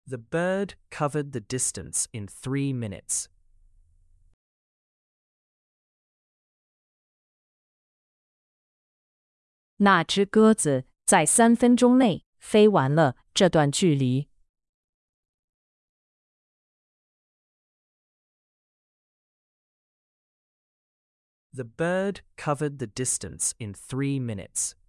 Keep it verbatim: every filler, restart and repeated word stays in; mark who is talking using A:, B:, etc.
A: The bird covered the distance in three minutes.
B: 那只鸽子在三分钟内飞完了这段距离。
A: The bird covered the distance in three minutes.